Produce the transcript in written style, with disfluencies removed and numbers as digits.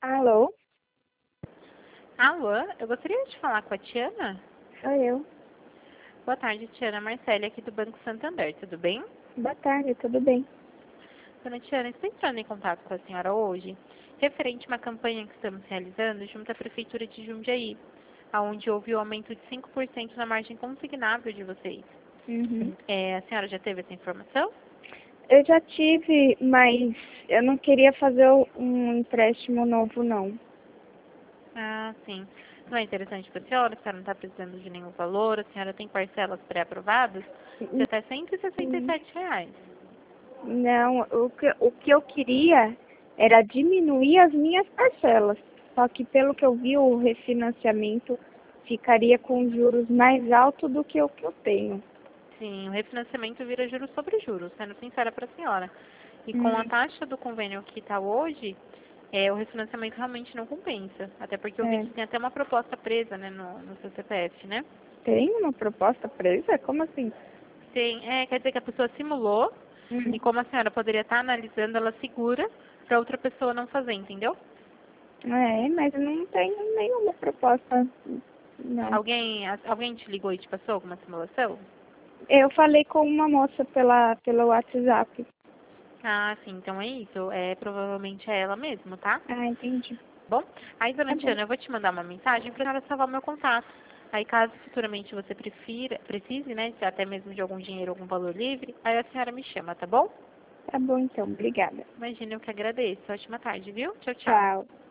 Alô, Alô, eu gostaria de falar com a Tiana. sou eu. Boa tarde, Tiana. Marcele aqui do Banco Santander, tudo bem? Boa tarde, tudo bem? Dona Tiana, estou entrando em contato com a senhora hoje, referente a uma campanha que estamos realizando junto à Prefeitura de Jundiaí, onde houve o aumento de 5% na margem consignável de vocês. Uhum. A senhora já teve essa informação? Eu já tive, mas eu não queria fazer um empréstimo novo, não. Ah, sim. Não é interessante para a senhora não está precisando de nenhum valor, a senhora tem parcelas pré-aprovadas de até Hum, R$ 167. Não, o que eu queria era diminuir as minhas parcelas. Só que pelo que eu vi, o refinanciamento ficaria com juros mais altos do que o que eu tenho. Sim, o refinanciamento vira juros sobre juros, sendo sincera para a senhora. E com a Hum, taxa do convênio que está hoje, o refinanciamento realmente não compensa. Até porque eu vi é, que tem até uma proposta presa, né, no seu CPF, né? tem uma proposta presa? Como assim? Sim, quer dizer que a pessoa simulou Hum, e como a senhora poderia estar analisando, ela segura para outra pessoa não fazer, entendeu? mas eu não tenho nenhuma proposta, não. Alguém te ligou e te passou alguma simulação? Eu falei com uma moça pelo WhatsApp. Ah, sim, então é isso. Provavelmente é ela mesmo, tá? Ah, entendi. Bom, aí, dona Tá bom. Tiana, eu vou te mandar uma mensagem para ela salvar o meu contato. Aí, caso futuramente você precise, né, até mesmo de algum dinheiro, algum valor livre, aí a senhora me chama, tá bom? Tá bom, então. Obrigada. Imagina, eu que agradeço. Ótima tarde, viu? Tchau, tchau. Tchau.